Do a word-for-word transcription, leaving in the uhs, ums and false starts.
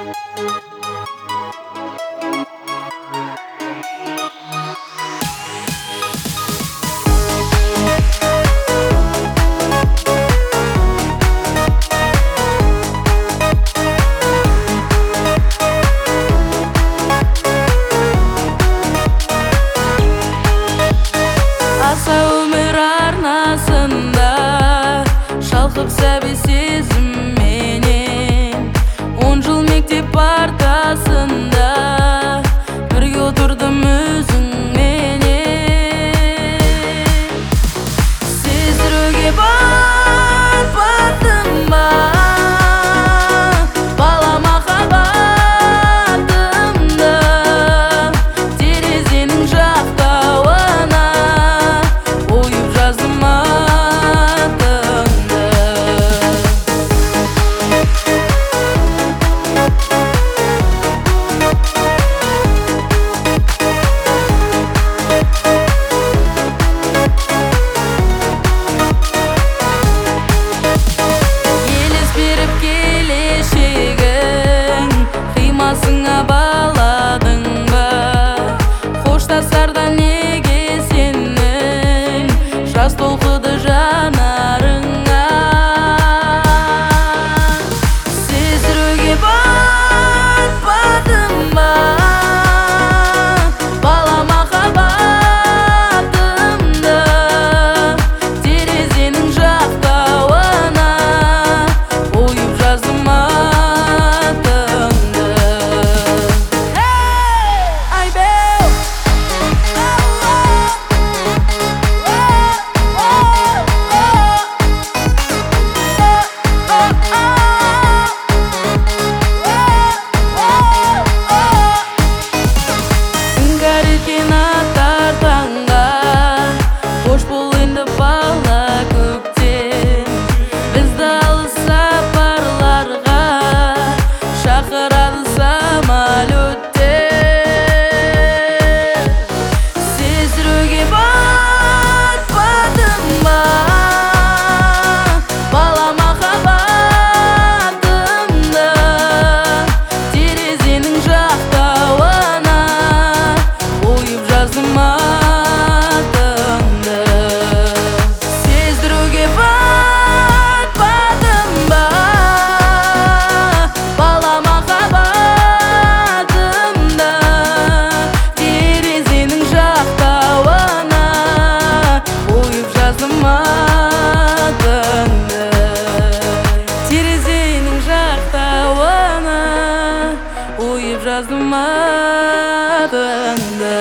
Шалқып сәби сезімменен Он жыл мектеп партасында бірге отырдым өзіңменен Сездіруге батпадым ба бала махаббатымды терезенің жақтауына ойып жаздым Баладың ба қоштасарда неге сенің жас толқыды жанарыңа Сездіруге батпадым ба бала махаббатымды терезенің жақтауына ойып жаздым Қош бол енді бала көктем Бізді алыс сапарларға шақырады самолеттер Сездіруге батпадым ба бала махаббатымды терезенің жақтауына ойып жаздым Терезенің жақтауына ойып жаздым атыңды